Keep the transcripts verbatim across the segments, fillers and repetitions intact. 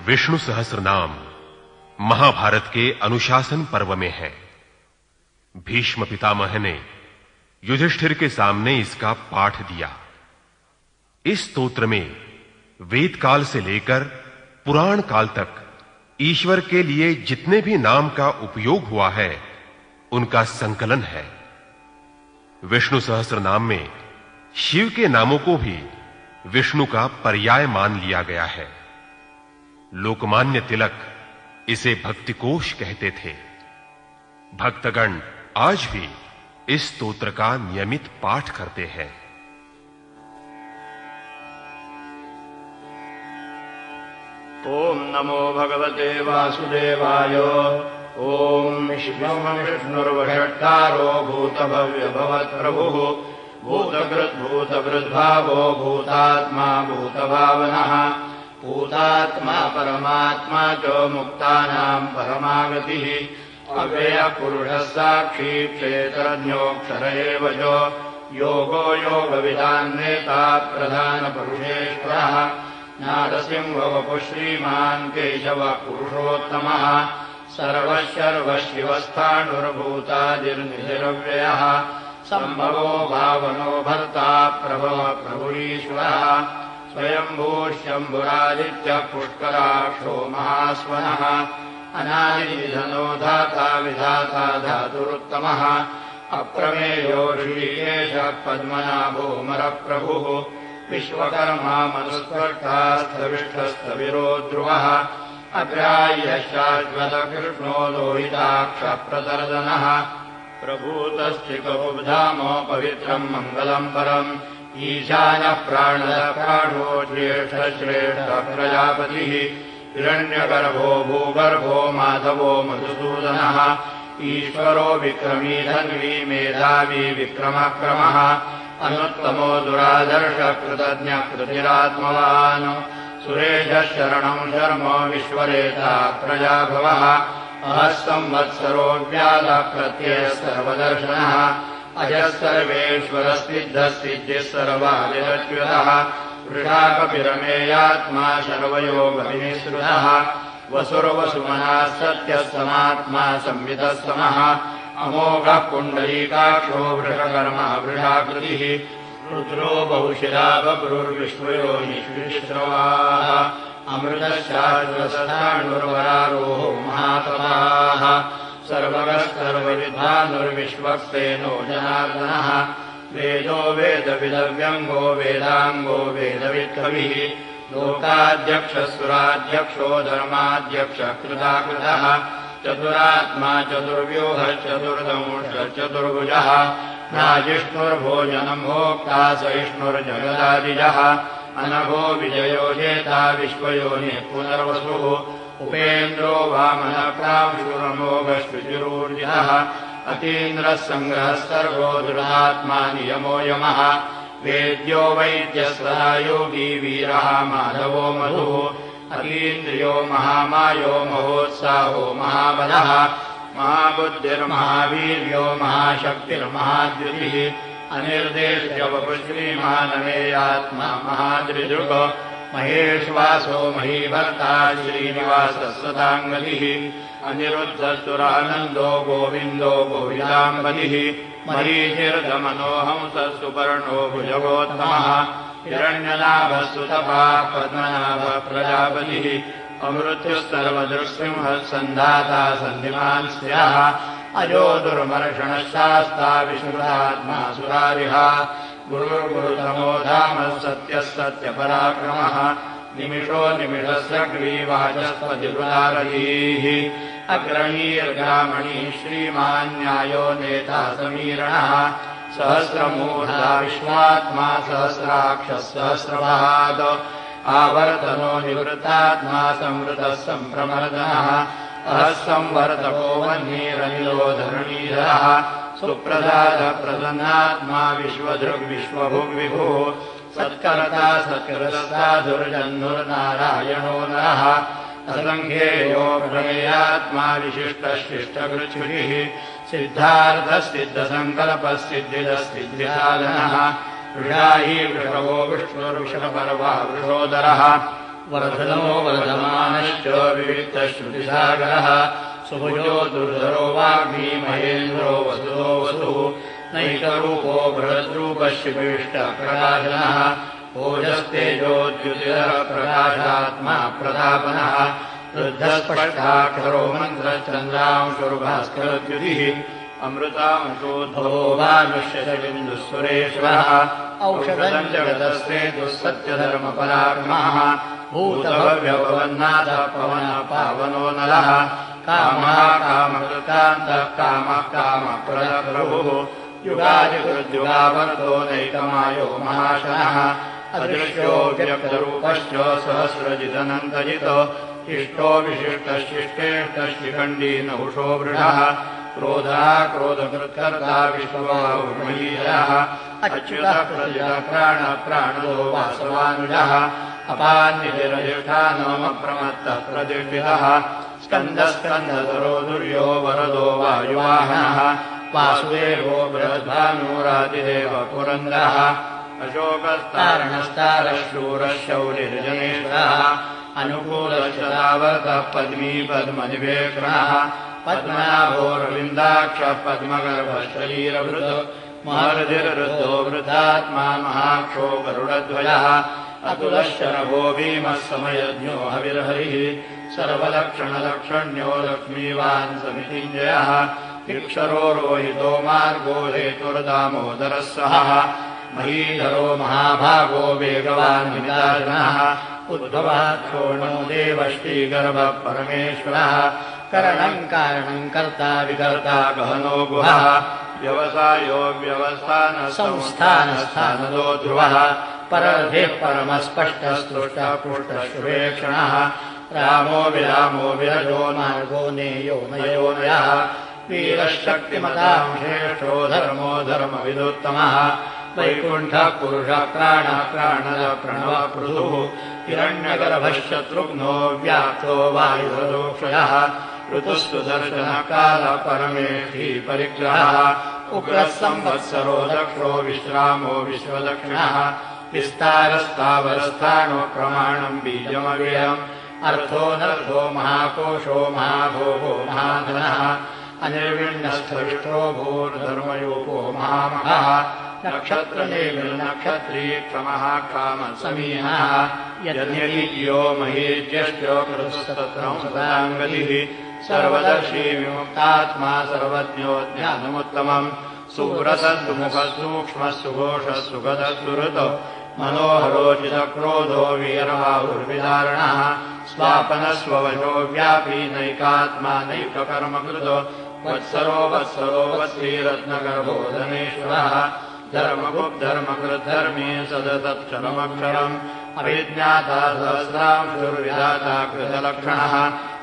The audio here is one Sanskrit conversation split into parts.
विष्णु सहस्रनाम महाभारत के अनुशासन पर्व में है। भीष्म पितामह ने युधिष्ठिर के सामने इसका पाठ दिया। इस स्तोत्र में वेद काल से लेकर पुराण काल तक ईश्वर के लिए जितने भी नाम का उपयोग हुआ है उनका संकलन है। विष्णु सहस्रनाम में शिव के नामों को भी विष्णु का पर्याय मान लिया गया है। लोकमान्य तिलक इसे भक्तिकोश कहते थे। भक्तगण आज भी इस स्तोत्र का नियमित पाठ करते हैं। ओम नमो भगवते वासुदेवाय। ओम शिवं विष्णुर्वषट्कारो भूतभव्य भवत्प्रभुः भूतकृत् भूतवृद्भावो भूतात्मा भूतभावनः भूतात्मा परमात्मा च मुक्तानां परमागतिः अव्ययः पुरुषः साक्षी क्षेत्रज्ञोऽक्षर एव च योगो योगविदान्नेता प्रधानपुरुषेश्वरः नारसिंहो वपुः श्रीमान् केशवः पुरुषोत्तमः सर्वशर्वशिवस्थाणुर्भूतादिर्निधिरव्ययः सम्भवो भावनो भर्ता प्रभवः प्रभुरीश्वरः स्वयंभूः शम्भुरादित्यः पुष्कराक्षो महास्वनः अनादिनिधनो धाता विधाता धातुरुत्तमः अप्रमेयो ऋषिकेशः पद्मनाभो मरप्रभुः विश्वकर्मा मनुस्पर्शास्थविष्ठस्तविरो ध्रुवः अग्राह्यः शाश्वतकृष्णो लोहिताक्षप्रदर्शनः प्रभूतस्त्रिकबुधामो पवित्रम् मङ्गलम् परम् ईशानः प्राणः प्राणो ज्येष्ठश्रेष्ठः प्रजापतिः हिरण्यगर्भो भूगर्भो माधवो मधुसूदनः ईश्वरो विक्रमी धन्वी मेधावी विक्रमक्रमः अनुत्तमो दुरादर्शः कृतज्ञः कृतिरात्मवान् सुरेशः शरणं शर्म विश्वरेता प्रजाभवः अहः संवत्सरो व्याधः प्रत्ययः सर्वदर्शनः अजः सर्वेश्वरस्सिद्धः सिद्धिः सर्वादिरच्युतः वृषाकपिरमेयात्मा सर्वयोगविनिःसृतः वसुर्वसुमनः सत्यः समात्मा संवितः समः अमोघः पुण्डरीकाक्षो वृषकर्मा वृषाकृतिः रुद्रो बहुशिरा बभ्रुर्विश्वयोनिश्विश्रवाः अमृतशाश्वतस्थाणुर्वरारोहो महातपाः सर्वगः सर्वविद्वानुर्विश्वक्सेनो जनार्दनः वेदो वेदविदव्यङ्गो वेदाङ्गो वेदवित्कविः लोकाध्यक्षः सुराध्यक्षो धर्माध्यक्षः कृताकृतः चतुरात्मा चतुर्व्यूहः चतुर्दंशः चतुर्भुजः नाजिष्णुर्भोजनम् भोक्ता सहिष्णुर्जगदादिजः अनघो विजयो जेता विश्वयोनिः पुनर्वसुः उपेन्द्रो वामनः प्रांशुरमोघश्रुचिरूर्जितः अतीन्द्रः सङ्ग्रहः सर्गो दृढात्मा नियमो यमः वेद्यो वैद्यः सदा योगी वीरः माधवो मधुः अतीन्द्रियो महामायो महोत्साहो महाबलः महाबुद्धिर्महावीर्यो महाशक्तिर्महाद्युतिः अनिर्देश्य वपुः श्रीमानमेयात्मा महादृदृक् महेश्वासो महीभर्ता श्रीनिवासः सदाङ्गतिः अनिरुद्धस्तुरानन्दो गोविन्दो गोविदाम्बतिः मरीचिर्दमनोहंसः सुपर्णो भुजगोत्तमः हिरण्यनाभः सुतपाः पद्मनाभः प्रजापतिः अमृत्युस्तर्वदृक्सिंहः सन्धाता सन्धिमान् स्याः अजो दुर्मर्षणः शास्ता विश्रुतात्मा सुरारिः गुरुर्गुरुतमो धामः सत्यः सत्यपराक्रमः निमिषो निमिषस्य ग्रीवाचस्पतिरुदारयीः अग्रणीर्ग्रामणीः श्रीमान् न्यायो नेता समीरणः सहस्रमूर्धा विश्वात्मा सहस्राक्षः सहस्रभात् आवर्तनो निवृत्तात्मा संवृतः सम्प्रमर्दनः अहः संवर्तको वह्निरनिलो धरणीधरः सुप्रसादः प्रसन्नात्मा विश्वधृग्विश्वभुग्विभुः सत्कर्ता सत्कृतसाधुर्जन्नुर्नारायणो नरः असङ्ख्येयो प्रमेयात्मा विशिष्टः शिष्टकृच्छुरिः सिद्धार्थः सिद्धसङ्कल्पः सिद्धिदः सिद्धिसाधनः वृषाही वृषभो विष्णुर्विषपर्वा वृषोदरः वर्धनो वर्धमानश्च विविक्तश्रुतिसागरः सुभुजो दुर्धरो वाग्मी महेन्द्रो वसुतो वसुः नैकरूपो बृहद्रूपशिविष्टप्रकाशनः ओजस्तेजोद्युतिरः प्रकाशात्मा प्रतापनः वृद्धस्पष्टाक्षरो मन्त्रश्चन्द्रांशुर्भास्करद्युतिः अमृतांशोद्भवो वायुष्यशबिन्दुस्वरेश्वरः औषधम् जगतस्ते दुःसत्यधर्मपराक्रमः भूतभव्यभवन्नाथः पवनः पावनो नरः कामः कामकृतान्तः कामः कामप्रदप्रभुः युगादिकृद्युगावर्तो नैकमायो महाशनः अदृश्यो व्यक्तरूपश्च सहस्रजिदनन्तजितो इष्टो विशिष्टशिष्टेष्टशिखण्डी नहुषो वृषः क्रोधः क्रोधकृत्कर्ता विश्वबाहुर्महीयः अच्युतः प्रजितः प्राणः प्राणदो वासवानुजः अपान्निधिरधिष्ठानमप्रमत्तः प्रतिष्ठितः स्कन्दस्कन्धधरो दुर्यो वरदो वायुवाहनः वासुदेवो बृहद्भानुरादिदेव पुरन्दरः अशोकस्तारणस्तारः शूरः शौरिर्जनेश्वरः अनुकूलश्चतावतः पद्मी पद्मनिवेक्षणः पद्मनाभोरविन्दाक्षः पद्मगर्भः शरीरभृतो महर्षिर्वृद्धो वृद्धात्मा महाक्षो गरुडध्वजः अतुलश्चरभो भीमः समयज्ञो हविर्हरिः सर्वलक्षणलक्षण्यो लक्ष्मीवान् समितिञ्जयः इक्षरो रोहितो मार्गो हेतुर्दामोदरः सहः महीधरो महाभागो वेगवान् विदारणः उद्भवः क्षोणो देवश्रीगर्भः परमेश्वरः करणम् कारणम् कर्ता विकर्ता गहनो गुहः व्यवसायो व्यवस्थानः संस्थानस्थानदो ध्रुवः परधिः परमस्पष्टस्तुष्टः पुष्टः सुवेक्षणः रामो विरामो विरजो मार्गो नेयो नयो नयः वीरशक्तिमताम् श्रेष्ठो धर्मो धर्मविदुत्तमः वैकुण्ठः पुरुषः प्राणः प्राणदः प्रणवः पृथुः हिरण्यगर्भश्शत्रुघ्नो व्याप्तो वायुरदोक्षयः ऋतुस्तु दर्शनकालः परमेष्ठी परिग्रहः उग्रः संवत्सरो दक्षो विश्रामो विश्वदक्षिणः विस्तारस्तावरस्थानो प्रमाणम् बीजमव्ययम् अर्थो नर्थो महाकोशो महाभोगो महाधनः अनिर्विण्णस्थविष्टो भूर्धर्मयोपो महामहः नक्षत्रनेमिर्नक्षत्री क्षमः कामः समीहः यज्ञयो महीज्यश्चो कृतस्तत्रं सदाङ्गतिः सर्वदर्शी विमुक्तात्मा सर्वज्ञो ज्ञानमुत्तमम् सुरसद्मुखसूक्ष्मः सुघोषः सुगतः सुहृतो मनोहरोचितक्रोधो वीरबाहुर्विदारणः स्वापनस्ववशो व्यापी नैकात्मा नैककर्मकृतो वत्सरो वत्सरो वत्सीरत्नगर्भो धनेश्वरः धर्मगुप्धर्मकृद्धर्मी सदतक्षरमक्षरम् अभिज्ञाता सहस्रांशुर्विधाता कृतलक्षणः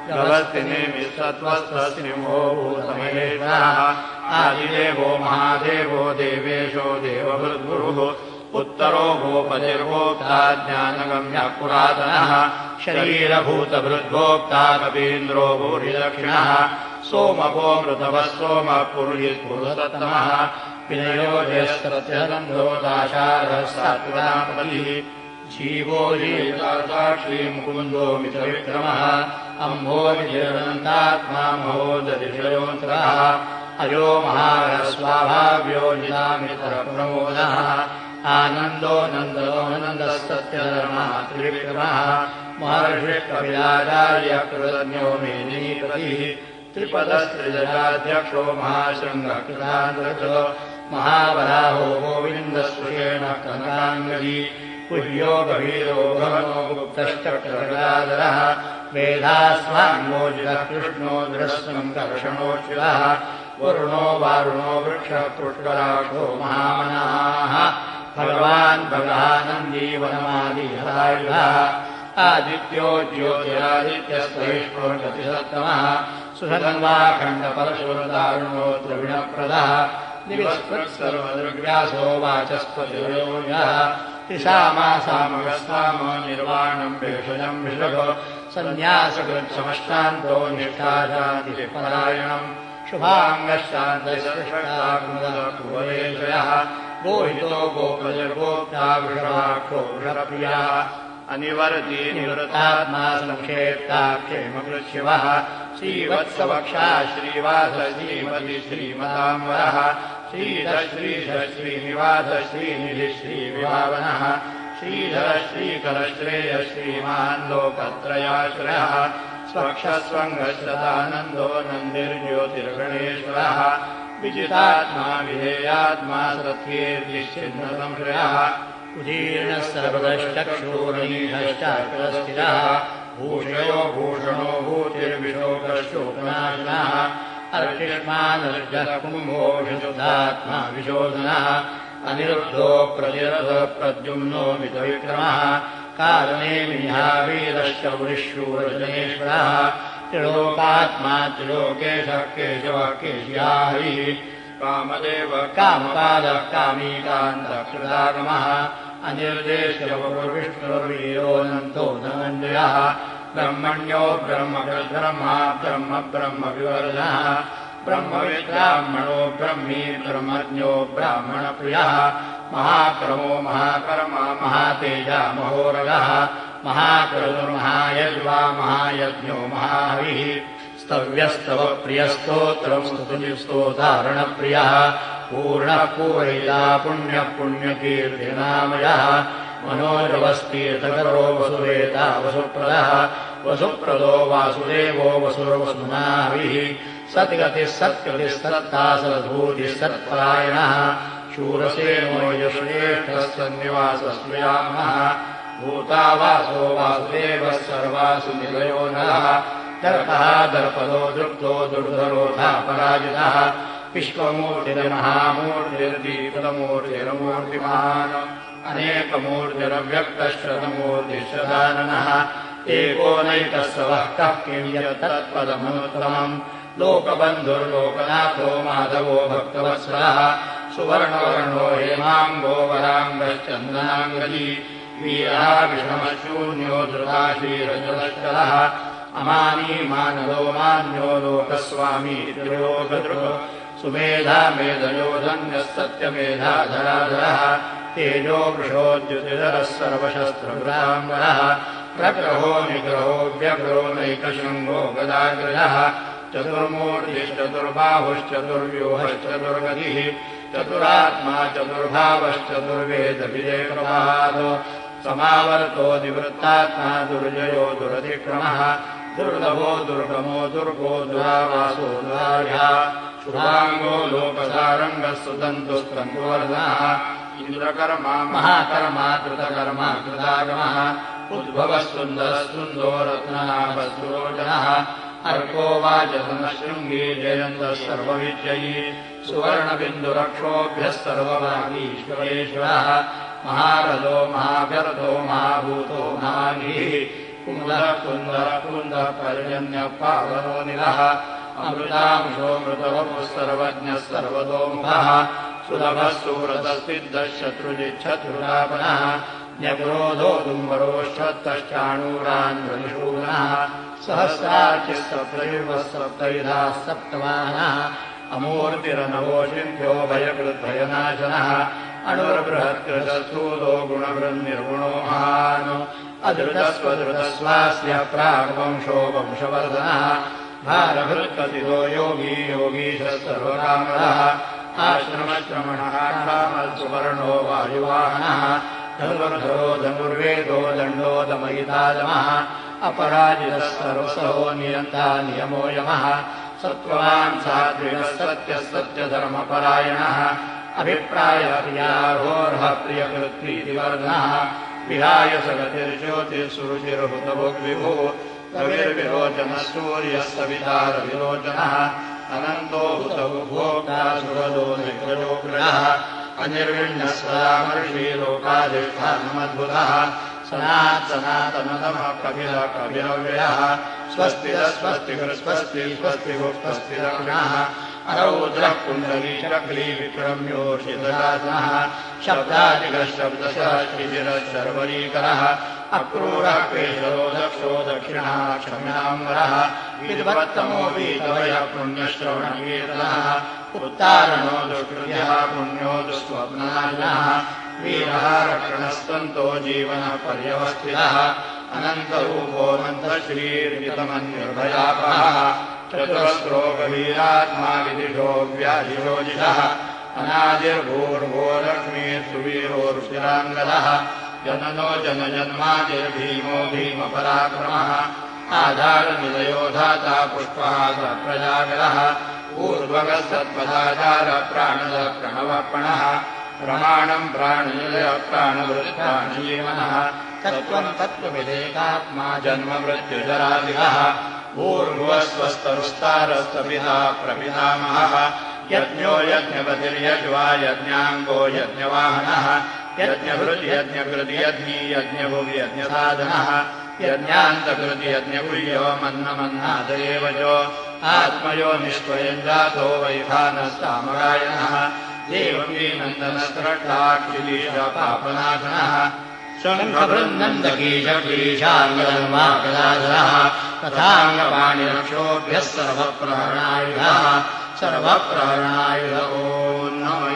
गवस्तिनिमिषत्वस्तसिंहो भूतमहेश्वरः आदिदेवो महादेवो देवेशो देवभृद्गुरुः उत्तरो भूपतिर्भोक्ता ज्ञानगम्यः पुरातनः शरीरभूतभृद्भोक्ता कपीन्द्रो भूरिदक्षिणः सोमभो मृतवः सोमः पुरुहित् पुरुषोत्तमः विनयो ज्येष्ठरथो दाशारः सात्वतापतिः जीवो जीवसाक्षी मुकुन्दो मितविक्रमः अम्भो विजयनन्दात्मा महोदधिषयोऽन्तरः अजो महारस्वाभाव्यो निदामितरप्रमोदः आनन्दो नन्दो नन्दस्तत्यधर्मः त्रिविक्रमः महर्षिकविराजार्य कृतज्ञो मेदिनीपतिः त्रिपदस्त्रिजयाध्यक्षो महाशृङ्गकृतान्तरचो महावराहो गोविन्दस्पृशेण कनकाङ्गदी कुह्यो गभीरो भवनो गुप्तश्चक्रगदाधरः वेदास्वान्मोजितः कृष्णो द्रस्वम् कर्षणोऽच्युतः वरुणो वारुणो वृक्षः पुष्कराक्षो महामनाः भगवान् भगानन्दी वनमादिहरायुधः आदित्यो ज्योतिरादित्यस्तैष्णोर्गतिसत्तमः सुधन्वाखण्डपरशुरदारुणो द्रविणप्रदः दिवस्कृत्सर्वदृग्व्यासो वाचस्पतिर्योऽयः तिसामासामगस्तामो निर्वाणम् भेषजम् विषभो सन्न्यासकृत्समष्टान्तो निष्ठाशान्तिपरायणम् शुभाङ्गश्चान्तयः गोहितो गोप्रजर्गोक्ता वृषभाक्षो वृषप्रियः अनिवर्ती निवृत्तात्मा संक्षेप्ता क्षेमकृच्छिवः श्रीवत्सवक्षा श्रीवास श्रीमति श्रीमताम्बरः श्रीधर श्रीधर श्रीनिवास श्रीनिधि श्रीविभावनः श्रीधर श्रीकर श्रेय श्रीमान् लोकत्रयाश्रयः स्वक्षस्वङ्गश्रदानन्दो नन्दिर्ज्योतिर्गणेश्वरः विजितात्मा विधेयात्मा सत्कीर्तिश्चिन्नसंश्रयः उदीर्णः सर्वदश्चक्षुर्निधश्चाकृतस्थिरः भूषयो भूषणो भूतिर्विशोकशोकनाशनः अर्चिष्मानर्जः कुम्भो विशुद्धात्मा विशोधनः अनिरुद्धो प्रतिरथ प्रद्युम्नो मितविक्रमः कारणे वीरश्चौरिशूरजनेश्वरः त्रिलोकात्मा त्रिलोकेशः केशवः केशिया हरिः कामदेव कामपादः कामीकान्तः कृतागमः अनिर्देशविष्णुर्वीरोऽनन्तो धनञ्जयः ब्रह्मण्यो ब्रह्मब्रह्मा ब्रह्म ब्रह्म विवर्धनः ब्रह्मविद्ब्राह्मणो ब्रह्मी ब्रह्मज्ञो ब्राह्मणप्रियः महाक्रमो महाकर्मा महातेजा महोरगः महाक्रतुर्महायज्वा महायज्ञो महाहविः स्तव्यस्तव प्रियस्तोत्रं स्तुतिस्तोतारणप्रियः पूर्णः पूरयिता पुण्यः पुण्यकीर्तिनामयः मनोजवस्तीर्थकरो वसुवेता वसुप्रदः वसुप्रदो वासुदेवो वसुर्वसुनाभिः सद्गतिः सत्कृतिः सत्तासद्भूतिः सत्परायणः शूरसेनो यश्रेष्ठः सन्निवासस्मयामः भूतावासो वासुदेवः सर्वासु निलयो नरः दर्पः दर्पदो दृप्तो दुर्धरोधा पराजितः विश्वमूर्तिर्महामूर्तिर्दीप्तमूर्तिरमूर्तिमान् अनेकमूर्तिरव्यक्तश्रतमूर्तिश्रदाननः एको नैकस्सवः कः किं यत्तत्पदमुत्तमम् लोकबन्धुर्लोकनाथो माधवो भक्तवत्सलः सुवर्णवर्णो हेमाङ्गो वराङ्गश्चन्दनाङ्गली वीरः विषमशून्यो धृताशीरजलश्चलः अमानी मानदो मान्यो लोकस्वामी त्रिलोकदृक् सुमेधा मेधयो धन्यः सत्यमेधाधराधरः तेजो वृषोद्युतिधरः सर्वशस्त्रभृताम्बरः प्रग्रहो निग्रहो व्यग्रो नैकशृङ्गो गदाग्रजः चतुर्मूर्तिश्चतुर्बाहुश्चतुर्व्यूहश्चतुर्गतिः चतुरात्मा चतुर्भावश्चतुर्वेदविजयप्रभात् समावर्तो निवृत्तात्मा दुर्जयो दुरतिक्रमः दुर्लभो दुर्गमो दुर्गो दुरावासो दुरार्यः शुभाङ्गो लोकसारङ्गः सुतन्तुस्तन्तुवर्धनः इन्द्रकर्मा महाकर्मा कृतकर्मा कृतागमः उद्भवः सुन्दरः सुन्दो रत्ननाभस्तुरोचनः अर्को वाचसनः शृङ्गी जयन्तः सर्वविजयी सुवर्णबिन्दुरक्षोभ्यः सर्वभागीश्वरेश्वरः महारथो महाव्यर्थो महाभूतो महाघीः कुन्दः कुन्दः कुन्दः पर्जन्यः पावनो निलः अमृतांशो मृतवपुः सर्वज्ञः सर्वतोमुखः सुलभः सुव्रतसिद्धः शत्रुजिच्छत्रुरापणः न्यक्रोधो दुम्बरोश्चत्तश्चाणूरान्ध्रनिषूदनः सहस्रार्चिः सप्तयुगः सप्तविधाः सप्तवाहनः अमूर्तिरनवोषिभ्यो भयकृद्भयनाशनः अणुर्बृहत्कृतस्थूलो गुणवृन्निर्गुणो महान् अधृतस्वधृतस्वास्य प्राग्वंशो वंशवर्धनः भारभृत्कथितो योगी योगीशः सर्वकामदः आश्रमश्रमणः कामसुवर्णो वायुवाहनः धनुर्धरो धनुर्वेदो दण्डो दमयितादमः अपराजितः सर्वसहो नियन्ता नियमो यमः सत्त्ववान् सात्विकः सत्यः सत्यधर्मपरायणः अभिप्रायप्रियाहोर्ह प्रियकृत्प्रीतिवर्धनः विहाय सगतिर्ज्योतिर्सुरुचिर्हुतभुग्विभुः कविर्विरोचनः सूर्यः सवितारविरोचनः अनन्तो हुतभुभोक्ता सुहृदो निग्रजोग्रहः अनिर्विण्णः सदामर्षि लोकाधिष्ठानमद्भुतः सनात् सनातनतमः कपिलः कपिलव्ययः स्वस्तिरः स्वस्तिकृस्वस्ति स्वस्तिभुक्तस्तिदक्षिणः अरौद्रः कुण्डली चक्ली विक्रम्योषितशासनः शब्दादिकः शब्दशः शिशिरः शर्वरीकरः अक्रूरः केशरो दक्षो दक्षिणः क्षम्याम्बरः विद्वत्तमो वीतवयः पुण्यश्रवणकीर्तनः उत्तारणो दुष्कृत्यः पुण्यो दुःस्वप्नाशनः वीरः रक्षणस्तन्तो जीवनः पर्यवस्थितः अनन्तरूपोऽनन्तश्रीर्मितमन्युर्भयापहः चतुरस्रो गभीरात्मा विदिशो व्याधिरोजिषः अनादिर्भूर्भो लक्ष्मीः सुवीरोरुचिराङ्गदः जननो जनजन्मादिर्भीमो भीमपराक्रमः आधारनिलयो धाता पुष्पः स प्रजागरः ऊर्ध्वगः सत्पदाचार प्राणदः प्रणवप्रणः प्रमाणम् प्राणनिलय प्राणभृत्प्राणजीवनः तत्त्वम् तत्त्वविदेकात्मा जन्ममृत्युजरादिगः ऊर्ध्वस्वस्तरुस्तारस्तपिता प्रपितामहः यज्ञो यज्ञपतिर्यज्वा यज्ञाङ्गो यज्ञवाहनः यज्ञभृद्यज्ञकृति यज्ञी यज्ञभुवि यज्ञसाधनः यज्ञान्तकृति यज्ञगुह्यो मन्नमन्नादयेव च आत्मयो निष्क्वयम् जातो वैखानस्तामगायनः देवकीनन्दनस्रष्टाक्षिलीशपापनाशनः शङ्खबृन्दकीशक्लीशाङ्गधर्माकदाधरः तथाङ्गपाणिरक्षोभ्यः सर्वप्रहरणायुधः सर्वप्रहरणायुध ॐ नमः